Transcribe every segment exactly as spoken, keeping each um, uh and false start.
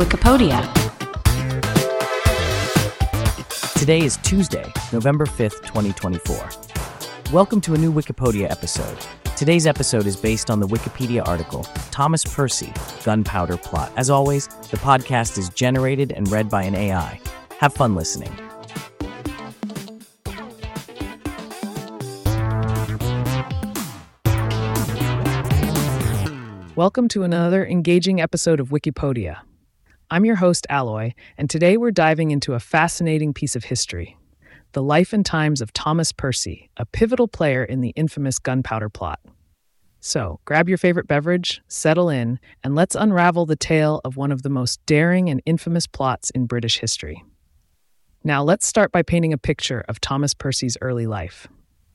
Wikipedia. Today is Tuesday, November fifth, twenty twenty-four. Welcome to a new Wikipedia episode. Today's episode is based on the Wikipedia article, Thomas Percy, Gunpowder Plot. As always, the podcast is generated and read by an A I. Have fun listening. Welcome to another engaging episode of Wikipedia. I'm your host, Alloy, and today we're diving into a fascinating piece of history, the life and times of Thomas Percy, a pivotal player in the infamous Gunpowder Plot. So, grab your favorite beverage, settle in, and let's unravel the tale of one of the most daring and infamous plots in British history. Now, let's start by painting a picture of Thomas Percy's early life.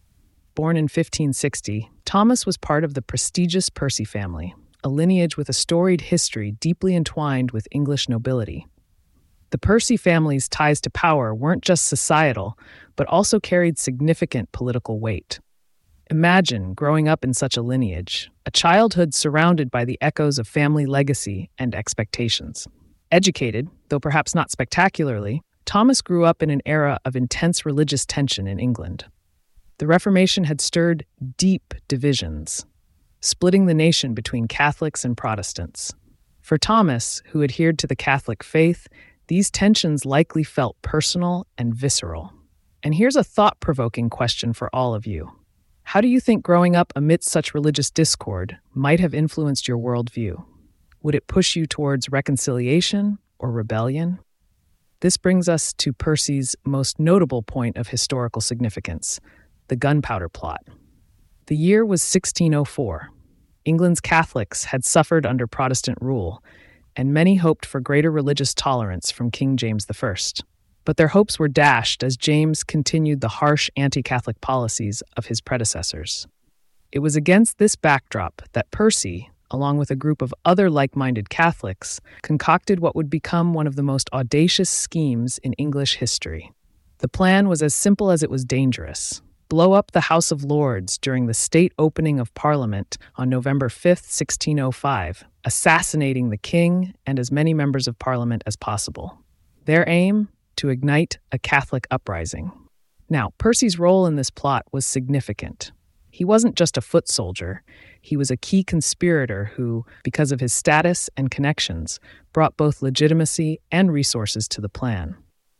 Born in fifteen sixty, Thomas was part of the prestigious Percy family, a lineage with a storied history deeply entwined with English nobility. The Percy family's ties to power weren't just societal, but also carried significant political weight. Imagine growing up in such a lineage, a childhood surrounded by the echoes of family legacy and expectations. Educated, though perhaps not spectacularly, Thomas grew up in an era of intense religious tension in England. The Reformation had stirred deep divisions, splitting the nation between Catholics and Protestants. For Thomas, who adhered to the Catholic faith, these tensions likely felt personal and visceral. And here's a thought-provoking question for all of you. How do you think growing up amidst such religious discord might have influenced your worldview? Would it push you towards reconciliation or rebellion? This brings us to Percy's most notable point of historical significance, the Gunpowder Plot. The year was sixteen oh four. England's Catholics had suffered under Protestant rule, and many hoped for greater religious tolerance from King James the First. But their hopes were dashed as James continued the harsh anti-Catholic policies of his predecessors. It was against this backdrop that Percy, along with a group of other like-minded Catholics, concocted what would become one of the most audacious schemes in English history. The plan was as simple as it was dangerous. Blow up the House of Lords during the state opening of Parliament on November fifth, sixteen oh five, assassinating the king and as many members of Parliament as possible. Their aim? To ignite a Catholic uprising. Now, Percy's role in this plot was significant. He wasn't just a foot soldier. He was a key conspirator who, because of his status and connections, brought both legitimacy and resources to the plan.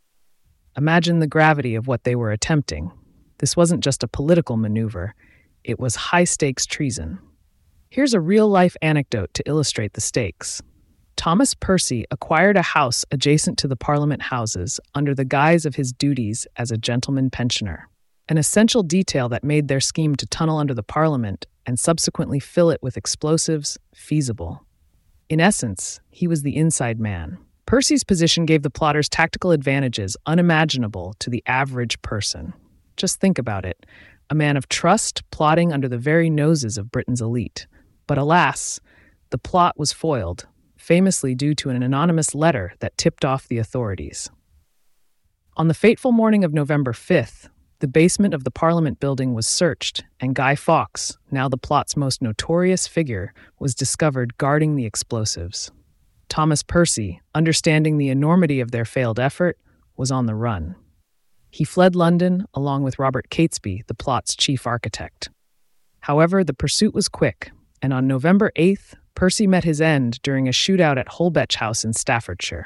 Imagine the gravity of what they were attempting. This wasn't just a political maneuver, it was high-stakes treason. Here's a real-life anecdote to illustrate the stakes. Thomas Percy acquired a house adjacent to the Parliament Houses under the guise of his duties as a gentleman pensioner, an essential detail that made their scheme to tunnel under the Parliament and subsequently fill it with explosives feasible. In essence, he was the inside man. Percy's position gave the plotters tactical advantages unimaginable to the average person. Just think about it. A man of trust plotting under the very noses of Britain's elite. But alas, the plot was foiled, famously due to an anonymous letter that tipped off the authorities. On the fateful morning of November fifth, the basement of the Parliament building was searched, and Guy Fawkes, now the plot's most notorious figure, was discovered guarding the explosives. Thomas Percy, understanding the enormity of their failed effort, was on the run. He fled London along with Robert Catesby, the plot's chief architect. However, the pursuit was quick, and on November eighth, Percy met his end during a shootout at Holbech House in Staffordshire.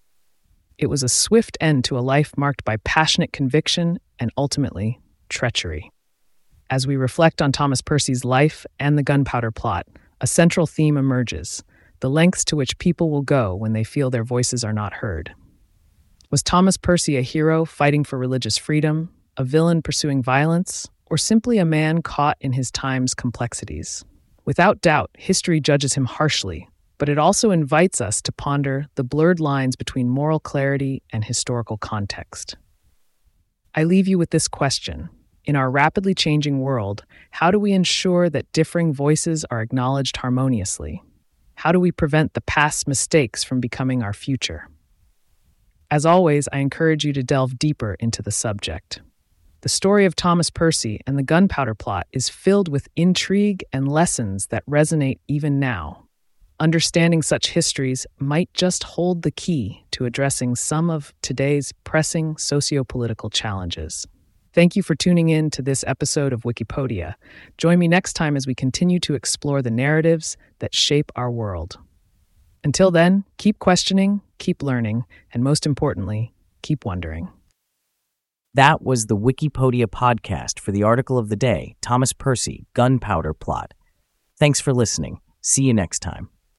It was a swift end to a life marked by passionate conviction and, ultimately, treachery. As we reflect on Thomas Percy's life and the Gunpowder Plot, a central theme emerges: the lengths to which people will go when they feel their voices are not heard. Was Thomas Percy a hero fighting for religious freedom, a villain pursuing violence, or simply a man caught in his time's complexities? Without doubt, history judges him harshly, but it also invites us to ponder the blurred lines between moral clarity and historical context. I leave you with this question. In our rapidly changing world, how do we ensure that differing voices are acknowledged harmoniously? How do we prevent the past's mistakes from becoming our future? As always, I encourage you to delve deeper into the subject. The story of Thomas Percy and the Gunpowder Plot is filled with intrigue and lessons that resonate even now. Understanding such histories might just hold the key to addressing some of today's pressing socio-political challenges. Thank you for tuning in to this episode of Wikipedia. Join me next time as we continue to explore the narratives that shape our world. Until then, keep questioning, keep learning, and most importantly, keep wondering. That was the Wikipedia podcast for the article of the day, Thomas Percy, Gunpowder Plot. Thanks for listening. See you next time.